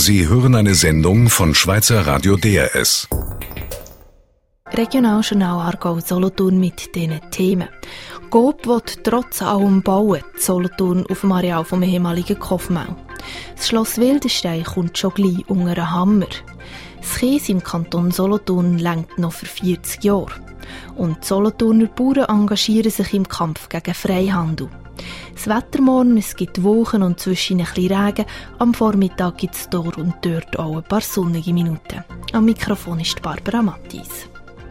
Sie hören eine Sendung von Schweizer Radio DRS. Regionaljournal Aargau-Solothurn mit diesen Themen. Coop will trotz allem bauen, Solothurn auf dem Areal vom ehemaligen Kofmau. Das Schloss Wildenstein kommt schon gleich unter einen Hammer. Das Kies im Kanton Solothurn reicht noch für 40 Jahre. Und die Solothurner Bauern engagieren sich im Kampf gegen Freihandel. Das Wetter morgen, es gibt Wolken und zwischen ein bisschen Regen. Am Vormittag gibt es dort und dort auch ein paar sonnige Minuten. Am Mikrofon ist Barbara Mattis.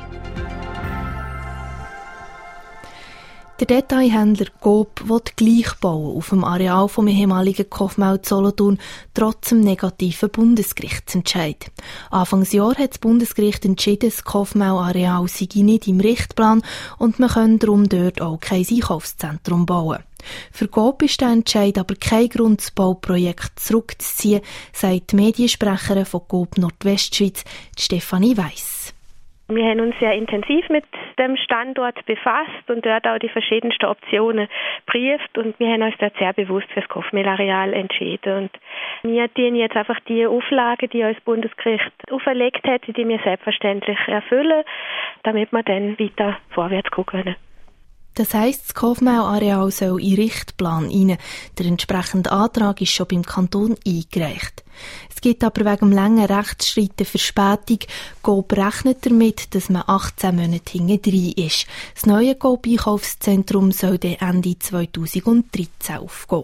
Der Detailhändler Coop will gleich bauen auf dem Areal vom ehemaligen Kofmau Solothurn, trotz dem negativen Bundesgerichtsentscheid. Anfangsjahr hat das Bundesgericht entschieden, das Kofmau-Areal sei nicht im Richtplan und man könne darum dort auch kein Einkaufszentrum bauen. Für Coop ist der Entscheid aber kein Grund, das Bauprojekt zurückzuziehen, sagt die Mediensprecherin von Coop Nordwestschweiz, Stefanie Weiss. Wir haben uns sehr intensiv mit dem Standort befasst und dort auch die verschiedensten Optionen geprüft und wir haben uns dort sehr bewusst für das Kofmel-Areal entschieden. Und wir tun jetzt einfach die Auflagen, die uns das Bundesgericht auferlegt hat, die wir selbstverständlich erfüllen, damit wir dann weiter vorwärts gucken können. Das heisst, das Kofmau-Areal soll in den Richtplan rein. Der entsprechende Antrag ist schon beim Kanton eingereicht. Es gibt aber wegen dem langen Rechtsstreit eine Verspätung. Coop rechnet damit, dass man 18 Monate hintendrein ist. Das neue Coop-Einkaufszentrum soll dann Ende 2013 aufgehen.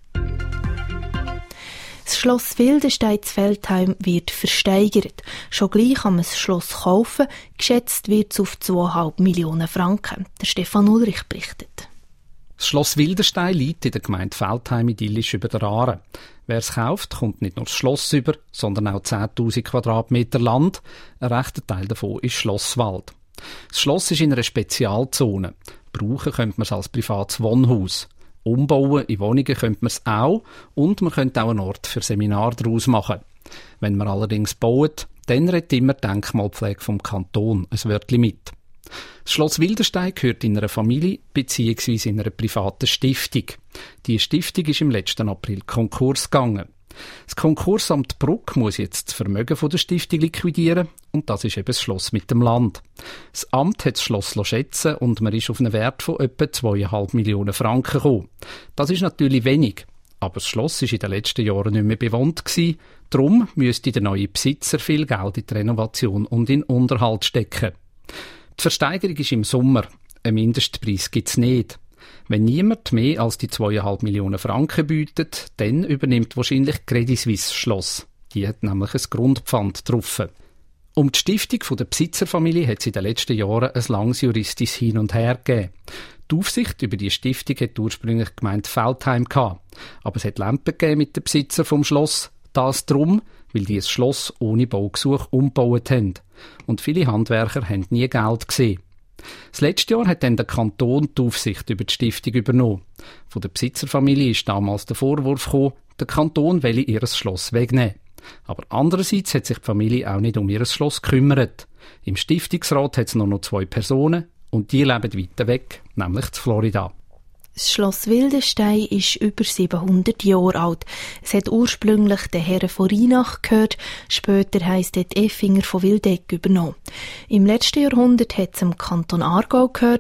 Das Schloss Wildenstein zu Veltheim wird versteigert. Schon gleich kann man das Schloss kaufen. Geschätzt wird es auf 2,5 Millionen Franken. Der Stefan Ulrich berichtet. Das Schloss Wildenstein liegt in der Gemeinde Veltheim idyllisch über der Aare. Wer es kauft, kommt nicht nur das Schloss über, sondern auch 10'000 Quadratmeter Land. Ein rechter Teil davon ist Schlosswald. Das Schloss ist in einer Spezialzone. Brauchen könnte man es als privates Wohnhaus. Umbauen in Wohnungen könnte man es auch und man könnte auch einen Ort für Seminare daraus machen. Wenn man allerdings baut, dann redet immer die Denkmalpflege vom Kanton ein Wörtchen mit. Das Schloss Wildenstein gehört in einer Familie bzw. in einer privaten Stiftung. Die Stiftung ist im letzten April Konkurs gegangen. Das Konkursamt Bruck muss jetzt das Vermögen der Stiftung liquidieren und das ist eben das Schloss mit dem Land. Das Amt hat das Schloss schätzen und man ist auf einen Wert von etwa 2,5 Millionen Franken gekommen. Das ist natürlich wenig, aber das Schloss war in den letzten Jahren nicht mehr bewohnt gewesen. Darum müsste der neue Besitzer viel Geld in die Renovation und in den Unterhalt stecken. Die Versteigerung ist im Sommer. Einen Mindestpreis gibt es nicht. Wenn niemand mehr als die 2,5 Millionen Franken bietet, dann übernimmt wahrscheinlich Credit Suisse das Schloss. Die hat nämlich ein Grundpfand getroffen. Um die Stiftung der Besitzerfamilie hat es in den letzten Jahren ein langes juristisches Hin und Her gegeben. Die Aufsicht über die Stiftung hat ursprünglich die Gemeinde Veltheim gehabt. Aber es hat Lampen gegeben mit den Besitzern vom Schloss. Das darum, weil die das Schloss ohne Baugesuch umgebaut haben. Und viele Handwerker haben nie Geld gesehen. Das letzte Jahr hat dann der Kanton die Aufsicht über die Stiftung übernommen. Von der Besitzerfamilie ist damals der Vorwurf gekommen, der Kanton wolle ihr Schloss wegnehmen. Aber andererseits hat sich die Familie auch nicht um ihr Schloss gekümmert. Im Stiftungsrat hat es nur noch 2 Personen und die leben weiter weg, nämlich in Florida. Das Schloss Wildenstein ist über 700 Jahre alt. Es hat ursprünglich den Herren von Rheinach gehört, später heisst es Effinger von Wildeck übernommen. Im letzten Jahrhundert hat es dem Kanton Aargau gehört,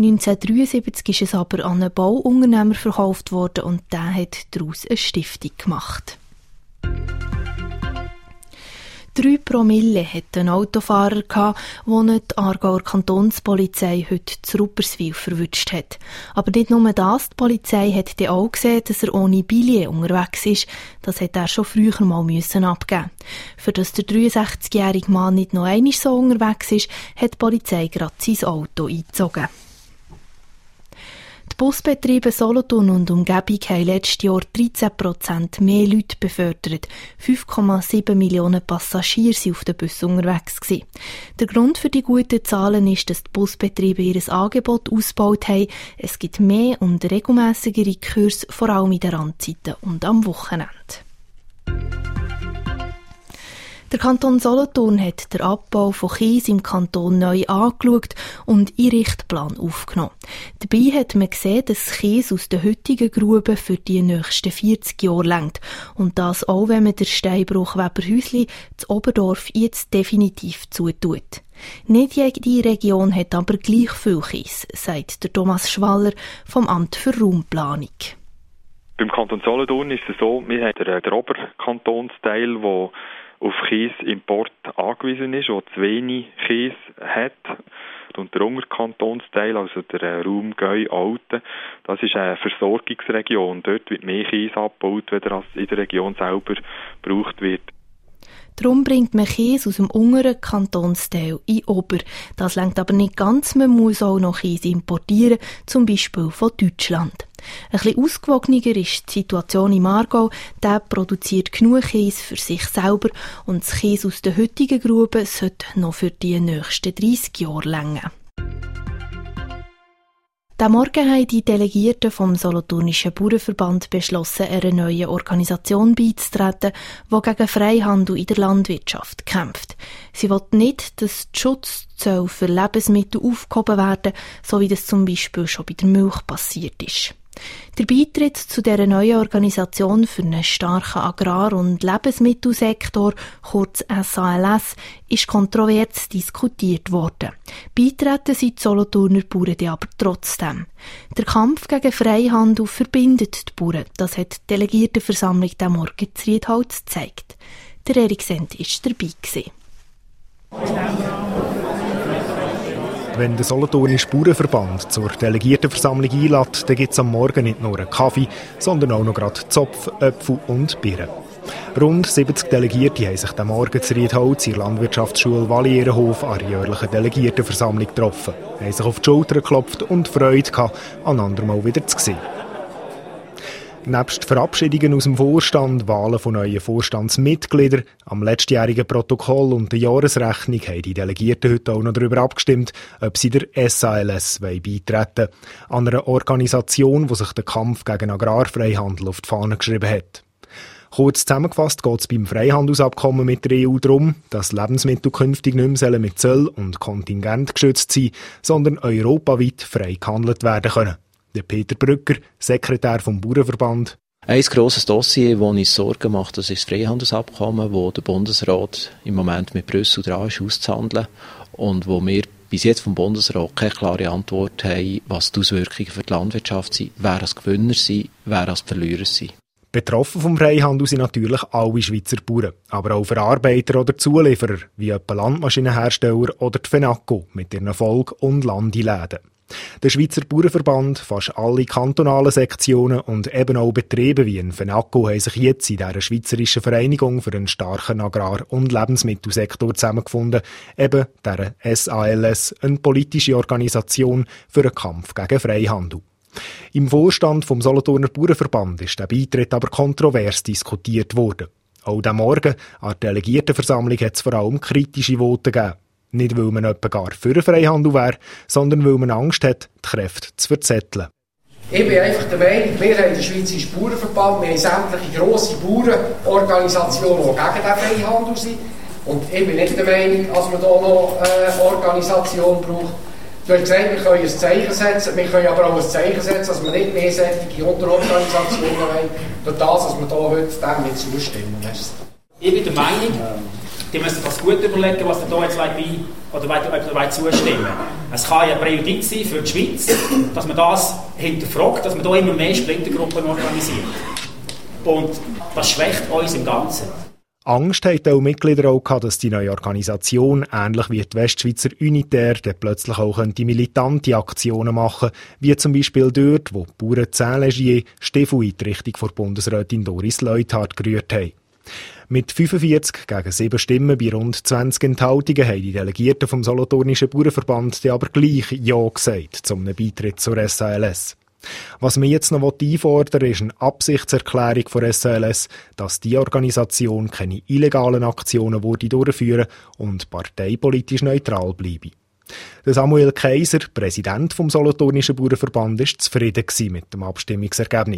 1973 ist es aber an einen Bauunternehmer verkauft worden und der hat daraus eine Stiftung gemacht. 3 Promille hatte ein Autofahrer gehabt, den die Aargauer Kantonspolizei heute zu Rupperswil verwünscht hat. Aber nicht nur das, die Polizei hat dann auch gesehen, dass er ohne Billet unterwegs ist. Das hätte er schon früher mal abgeben. Für dass der 63-jährige Mann nicht noch einmal so unterwegs ist, hat die Polizei gerade sein Auto eingezogen. Die Busbetriebe Solothurn und Umgebung haben letztes Jahr 13% mehr Leute befördert. 5,7 Millionen Passagiere waren auf den Bussen unterwegs gewesen. Der Grund für die guten Zahlen ist, dass die Busbetriebe ihr Angebot ausgebaut haben. Es gibt mehr und regelmässigere Kurse, vor allem in den Randzeiten und am Wochenende. Der Kanton Solothurn hat den Abbau von Kies im Kanton neu angeschaut und in den Richtplan aufgenommen. Dabei hat man gesehen, dass Kies aus den heutigen Gruben für die nächsten 40 Jahre reicht. Und das auch, wenn man den Steinbruch Weberhäusli zu Oberdorf jetzt definitiv zutut. Nicht jede Region hat aber gleich viel Kies, sagt der Thomas Schwaller vom Amt für Raumplanung. Beim Kanton Solothurn ist es so, wir haben den Oberkantonsteil, der auf Kiesimport angewiesen ist, der zu wenig Kies hat. Und der Unterkantonsteil, also der Raum Gäu-Alten, das ist eine Versorgungsregion. Dort wird mehr Kies abgebaut, als in der Region selber gebraucht wird. Darum bringt man Kies aus dem unteren Kantonsteil in Ober. Das reicht aber nicht ganz, man muss auch noch Kies importieren, zum Beispiel von Deutschland. Ein bisschen ausgewogener ist die Situation im Aargau. Der produziert genug Kies für sich selber und das Kies aus den heutigen Gruben sollte noch für die nächsten 30 Jahre reichen. Diesen Morgen haben die Delegierten vom Solothurnischen Bauernverband beschlossen, einer neuen Organisation beizutreten, die gegen Freihandel in der Landwirtschaft kämpft. Sie will nicht, dass die Schutzzölle für Lebensmittel aufgehoben werden, so wie das zum Beispiel schon bei der Milch passiert ist. Der Beitritt zu dieser neuen Organisation für einen starken Agrar- und Lebensmittelsektor, kurz SALS, ist kontrovers diskutiert worden. Beitreten sind die Solothurner Bauern aber trotzdem. Der Kampf gegen Freihandel verbindet die Bauern. Das hat die Delegiertenversammlung diesen Morgen in Riedholz gezeigt. Der Erik Send war dabei gewesen. Wenn der Solothurnische Bauernverband zur Delegiertenversammlung einlädt, dann gibt es am Morgen nicht nur einen Kaffee, sondern auch noch gerade Zopf, Äpfel und Birnen. Rund 70 Delegierte haben sich am Morgen zu Riedholz in der Landwirtschaftsschule Walli-Ehrenhof an der jährlichen Delegiertenversammlung getroffen, haben sich auf die Schulter geklopft und Freude gehabt, einander mal wieder zu sehen. Nebst Verabschiedungen aus dem Vorstand, Wahlen von neuen Vorstandsmitgliedern, am letztjährigen Protokoll und der Jahresrechnung haben die Delegierten heute auch noch darüber abgestimmt, ob sie der SALS beitreten wollen, an einer Organisation, die sich den Kampf gegen Agrarfreihandel auf die Fahne geschrieben hat. Kurz zusammengefasst geht es beim Freihandelsabkommen mit der EU darum, dass Lebensmittel künftig nicht mehr mit Zöll und Kontingent geschützt sein, sondern europaweit frei gehandelt werden können. Der Peter Brücker, Sekretär vom Bauernverband. Ein grosses Dossier, das uns Sorgen macht, das ist das Freihandelsabkommen, das der Bundesrat im Moment mit Brüssel dran ist, auszuhandeln und wo wir bis jetzt vom Bundesrat keine klare Antwort haben, was die Auswirkungen für die Landwirtschaft sind, wer als Gewinner sind, wer als Verlierer sind. Betroffen vom Freihandel sind natürlich alle Schweizer Bauern, aber auch Verarbeiter oder Zulieferer, wie etwa Landmaschinenhersteller oder die FENACO mit ihren Volk- und Landiläden. Der Schweizer Bauernverband, fast alle kantonalen Sektionen und eben auch Betriebe wie ein FENACO haben sich jetzt in dieser schweizerischen Vereinigung für einen starken Agrar- und Lebensmittelsektor zusammengefunden, eben der SALS, eine politische Organisation für den Kampf gegen Freihandel. Im Vorstand vom Solothurner Bauernverband ist der Beitritt aber kontrovers diskutiert worden. Auch diesen Morgen an der Delegiertenversammlung hat es vor allem kritische Voten gegeben. Nicht, weil man etwa gar für den Freihandel wäre, sondern weil man Angst hat, die Kräfte zu verzetteln. Ich bin einfach der Meinung, wir haben den Schweizerischen Bauernverband, wir haben sämtliche grosse Bauernorganisationen, die gegen den Freihandel sind. Und ich bin nicht der Meinung, dass man hier noch eine Organisation braucht. Du hast gesagt, wir können ein Zeichen setzen, wir können aber auch ein Zeichen setzen, dass wir nicht mehr solche Unterorganisationen haben, durch das, dass wir hier heute dem nicht zustimmen. Ich bin der Meinung, die müssen das gut überlegen, was sie da jetzt zustimmen. Es kann ja Präjudiz sein für die Schweiz, dass man das hinterfragt, dass man da immer mehr Splittergruppen organisiert. Und das schwächt uns im Ganzen. Angst hatten auch Mitglieder auch gehabt, dass die neue Organisation, ähnlich wie die Westschweizer Unitär, dann plötzlich auch militante Aktionen machen könnte, wie zum Beispiel dort, wo die Bauern Saint-Légier Stiefel in die Richtung von Bundesrätin Doris Leuthard gerührt haben. Mit 45 gegen 7 Stimmen bei rund 20 Enthaltungen haben die Delegierten vom Solothurnischen Bauernverband aber gleich Ja gesagt zum Beitritt zur SALS. Was man jetzt noch einfordern will, ist eine Absichtserklärung von SALS, dass die Organisation keine illegalen Aktionen durchführen und parteipolitisch neutral bleibe. Der Samuel Kaiser, Präsident vom Solothurnischen Bauernverband, war zufrieden mit dem Abstimmungsergebnis.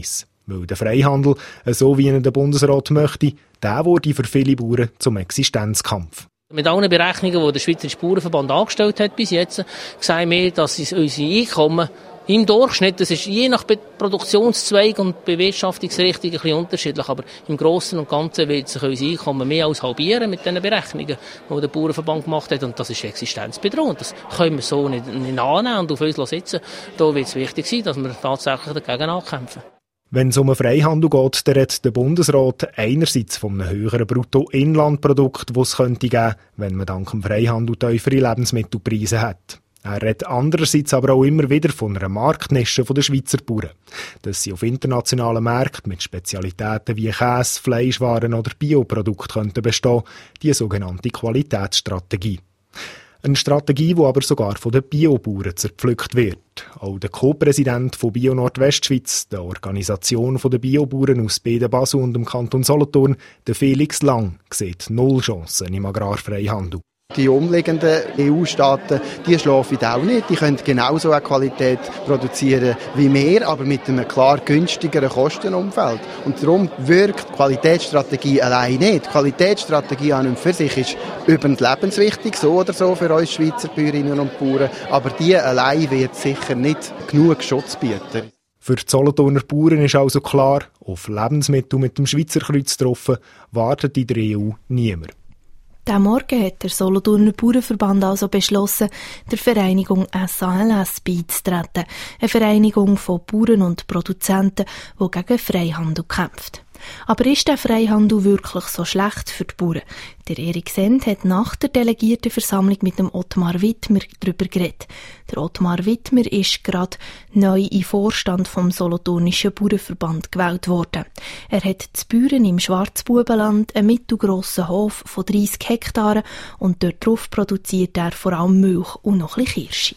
Weil der Freihandel, so wie ihn der Bundesrat möchte, der wurde für viele Bauern zum Existenzkampf. Mit allen Berechnungen, die der Schweizerische Bauernverband angestellt hat bis jetzt, sehen wir, dass unsere Einkommen im Durchschnitt, das ist je nach Produktionszweig und Bewirtschaftungsrichtung ein bisschen unterschiedlich, aber im Grossen und Ganzen wird sich unser Einkommen mehr als halbieren mit diesen Berechnungen, die der Bauernverband gemacht hat, und das ist existenzbedrohend. Das können wir so nicht annehmen und auf uns sitzen. Da wird es wichtig sein, dass wir tatsächlich dagegen ankämpfen. Wenn es um einen Freihandel geht, dann redet der Bundesrat einerseits von einem höheren Bruttoinlandprodukt, das es könnte geben, wenn man dank dem Freihandel tiefere Lebensmittelpreise hat. Er redet andererseits aber auch immer wieder von einer Marktnische der Schweizer Bauern. Dass sie auf internationalen Märkten mit Spezialitäten wie Käse, Fleischwaren oder Bioprodukte könnten bestehen, die sogenannte Qualitätsstrategie. Eine Strategie, die aber sogar von den Biobauern zerpflückt wird. Auch der Co-Präsident von Bio Nordwestschweiz, der Organisation der Biobauern aus Beden-Basel und dem Kanton Solothurn, der Felix Lang, sieht null Chancen im Agrarfreihandel. Die umliegenden EU-Staaten, die schlafen auch nicht. Die können genauso eine Qualität produzieren wie wir, aber mit einem klar günstigeren Kostenumfeld. Und darum wirkt die Qualitätsstrategie allein nicht. Die Qualitätsstrategie an und für sich ist überlebenswichtig, so oder so für uns Schweizer Bäuerinnen und Bauern. Aber die allein wird sicher nicht genug Schutz bieten. Für die Solothurner Bauern ist also klar, auf Lebensmittel mit dem Schweizer Kreuz getroffen, wartet in der EU niemand. Diesen Morgen hat der Solothurner Bauernverband also beschlossen, der Vereinigung SALS beizutreten. Eine Vereinigung von Bauern und Produzenten, die gegen Freihandel kämpft. Aber ist der Freihandel wirklich so schlecht für die Bauern? Der Erik Send hat nach der Delegiertenversammlung mit dem Ottmar Wittmer darüber geredet. Der Ottmar Wittmer ist gerade neu im Vorstand vom Solothurnischen Bauernverband gewählt worden. Er hat zu Büren im Schwarzbubenland einen mittelgrossen Hof von 30 Hektaren und dort drauf produziert er vor allem Milch und noch ein bisschen Kirsche.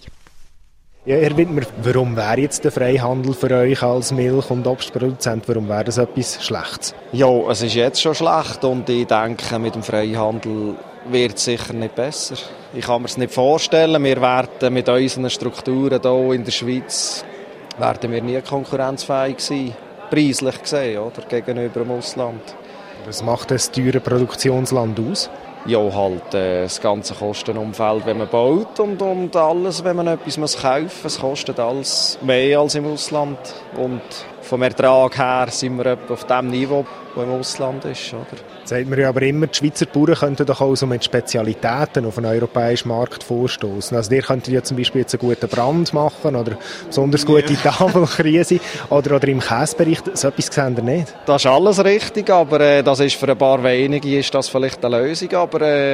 Ja, Herr Wittmer, warum wäre jetzt der Freihandel für euch als Milch- und Obstproduzent, warum wäre das etwas Schlechtes? Ja, es ist jetzt schon schlecht und ich denke, mit dem Freihandel wird es sicher nicht besser. Ich kann mir es nicht vorstellen, wir werden mit unseren Strukturen hier in der Schweiz werden wir nie konkurrenzfähig sein, preislich gesehen, oder, gegenüber dem Ausland. Was macht das teure Produktionsland aus? Ja, halt das ganze Kostenumfeld, wenn man baut und alles, wenn man etwas kaufen muss. Es kostet alles mehr als im Ausland. Und vom Ertrag her sind wir etwa auf dem Niveau, das im Ausland ist. Oder? Sagt man ja aber immer, die Schweizer Bauern könnten doch auch so mit Spezialitäten auf einen europäischen Markt vorstoßen. Also ihr könntet ja zum Beispiel jetzt einen guten Brand machen oder besonders gute Tafelkrise oder im Käsebereich. So etwas sehen wir nicht. Das ist alles richtig, aber das ist für ein paar wenige ist das vielleicht eine Lösung. Aber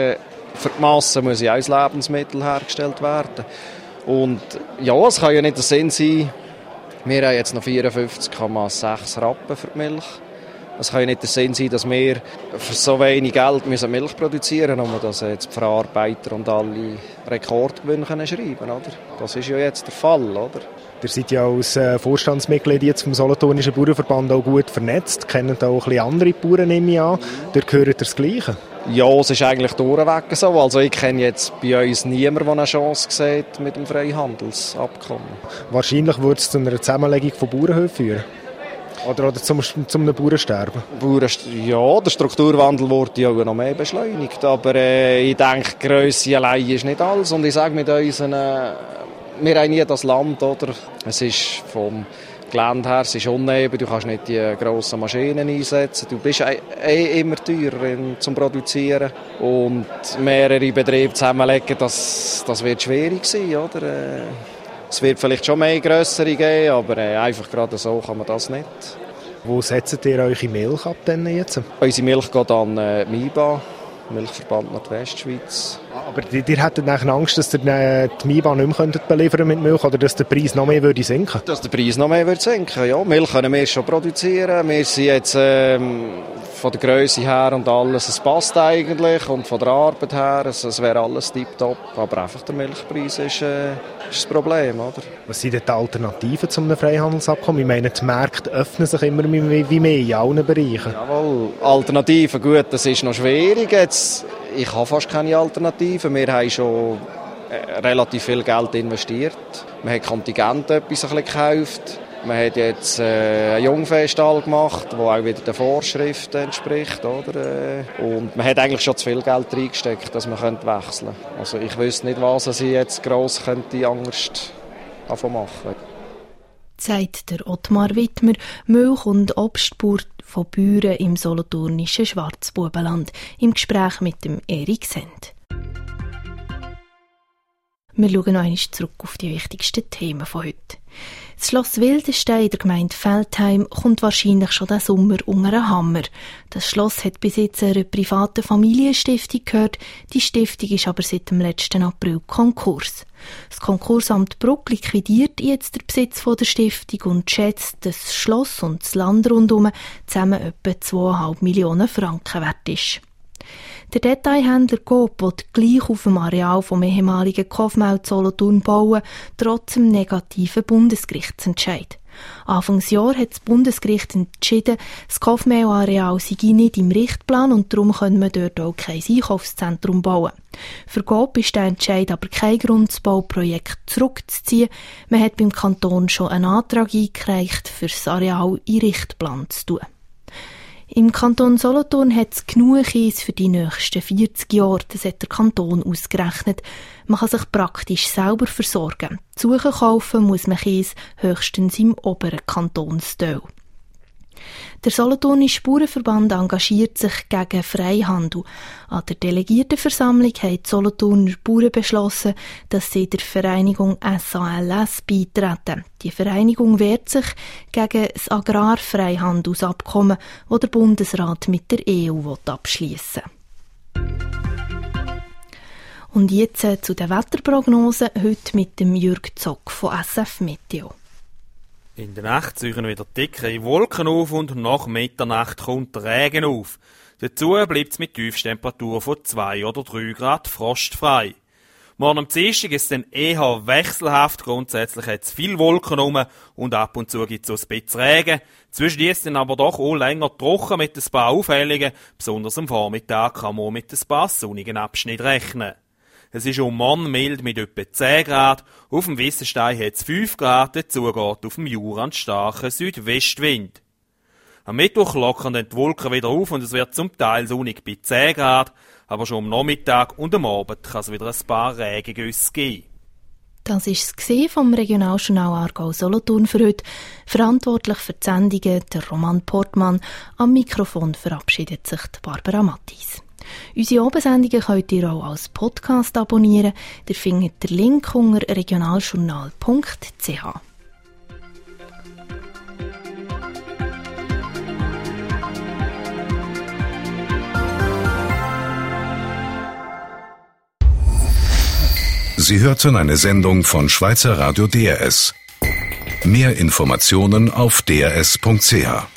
für die Masse muss ja auch das Lebensmittel hergestellt werden. Und ja, es kann ja nicht der Sinn sein, wir haben jetzt noch 54,6 Rappen für die Milch. Es kann ja nicht der Sinn sein, dass wir für so wenig Geld Milch produzieren müssen, um das jetzt die Verarbeiter und alle Rekordgewinne schreiben können. Das ist ja jetzt der Fall, oder? Ihr seid ja als Vorstandsmitglied jetzt vom Solothurnischen Bauernverband auch gut vernetzt, kennt auch ein bisschen andere Bauern, nehme ich an. Dort gehört ihr das Gleiche? Ja, es ist eigentlich durchweg so. Also ich kenne jetzt bei uns niemanden, der eine Chance sieht mit dem Freihandelsabkommen. Wahrscheinlich würde es zu einer Zusammenlegung von Bauernhöfen führen. Oder zum einem Bauernsterben? Ja, der Strukturwandel wurde ja noch mehr beschleunigt. Aber ich denke, die Grösse allein ist nicht alles. Und ich sage mit unseren... wir haben nie das Land, oder? Es ist vom Gelände her, es ist uneben, du kannst nicht die grossen Maschinen einsetzen. Du bist immer teurer zum Produzieren. Und mehrere Betriebe zusammenlegen, das wird schwierig sein, oder? Es wird vielleicht schon mehr grössere geben, aber einfach gerade so kann man das nicht. Wo setzt ihr eure Milch ab denn jetzt? Unsere Milch geht an MIBA, Milchverband Nordwestschweiz. Aber ihr hättet Angst, dass ihr die MIBA nicht mehr beliefern mit Milch oder dass der Preis noch mehr würde sinken? Dass der Preis noch mehr würde sinken, ja. Milch können wir schon produzieren. Wir sind jetzt von der Grösse her und alles, es passt eigentlich. Und von der Arbeit her, es wäre alles tipptopp. Aber einfach der Milchpreis ist das Problem, oder? Was sind denn die Alternativen zu einem Freihandelsabkommen? Ich meine, die Märkte öffnen sich immer wie mehr in allen Bereichen. Jawohl, Alternativen, gut, das ist noch schwierig. Jetzt, ich habe fast keine Alternativen. Wir haben schon relativ viel Geld investiert. Wir haben Kontingente etwas gekauft. Man hat jetzt einen Jungviehstall gemacht, der auch wieder den Vorschriften entspricht. Oder? Und man hat eigentlich schon zu viel Geld reingesteckt, dass man wechseln könnte. Also ich wüsste nicht, was ich jetzt gross könnte Angst machen könnte. Sagt der Ottmar Wittmer, Milch- und Obstbauer von Büren im solothurnischen Schwarzbubenland, im Gespräch mit dem Erik Send. Wir schauen noch einmal zurück auf die wichtigsten Themen von heute. Das Schloss Wildenstein in der Gemeinde Veltheim kommt wahrscheinlich schon diesen Sommer unter einen Hammer. Das Schloss hat bis jetzt einer privaten Familienstiftung gehört. Die Stiftung ist aber seit dem letzten April Konkurs. Das Konkursamt Bruck liquidiert jetzt den Besitz der Stiftung und schätzt, dass das Schloss und das Land rundherum zusammen etwa 2,5 Millionen Franken wert ist. Der Detailhändler Coop will gleich auf dem Areal vom ehemaligen Kaufmau Solothurn bauen, trotz dem negativen Bundesgerichtsentscheid. Anfangsjahr hat das Bundesgericht entschieden, das Kaufmau-Areal sei nicht im Richtplan und darum können wir dort auch kein Einkaufszentrum bauen. Für Coop ist der Entscheid aber kein Grund, das Bauprojekt zurückzuziehen. Man hat beim Kanton schon einen Antrag eingereicht, für das Areal in Richtplan zu tun. Im Kanton Solothurn hat es genug Kies für die nächsten 40 Jahre, das hat der Kanton ausgerechnet. Man kann sich praktisch selber versorgen. Zu suchen kaufen muss man Kies höchstens im oberen Kantonsteil. Der Solothurnische Bauernverband engagiert sich gegen Freihandel. An der Delegiertenversammlung haben die Solothurner Bauern beschlossen, dass sie der Vereinigung SALS beitreten. Die Vereinigung wehrt sich gegen das Agrarfreihandelsabkommen, das der Bundesrat mit der EU abschliessen will. Und jetzt zu den Wetterprognosen, heute mit dem Jürg Zock von SF Meteo. In der Nacht ziehen wieder dicke Wolken auf und nach Mitternacht kommt der Regen auf. Dazu bleibt es mit Tiefstemperaturen von 2 oder 3 Grad frostfrei. Morgen am Dienstag ist es dann eher wechselhaft. Grundsätzlich hat es viele Wolken rum und ab und zu gibt es so ein bisschen Regen. Zwischendurch ist es dann aber doch auch länger trocken mit ein paar Aufhellungen. Besonders am Vormittag kann man mit ein paar sonnigen Abschnitten rechnen. Es ist um morgen mild mit etwa 10 Grad. Auf dem Wissenstein hat es 5 Grad. Dazu geht auf dem Jura ein starker Südwestwind. Am Mittwoch lockern dann die Wolken wieder auf und es wird zum Teil sonnig bei 10 Grad. Aber schon am Nachmittag und am Abend kann es wieder ein paar Regengüsse geben. Das war es vom Regionaljournal Aargau Solothurn für heute. Verantwortlich für die Sendungen der Roman Portmann. Am Mikrofon verabschiedet sich Barbara Mattis. Unsere Abendsendungen könnt ihr auch als Podcast abonnieren. Ihr findet den Link unter regionaljournal.ch. Sie hörten eine Sendung von Schweizer Radio DRS. Mehr Informationen auf drs.ch.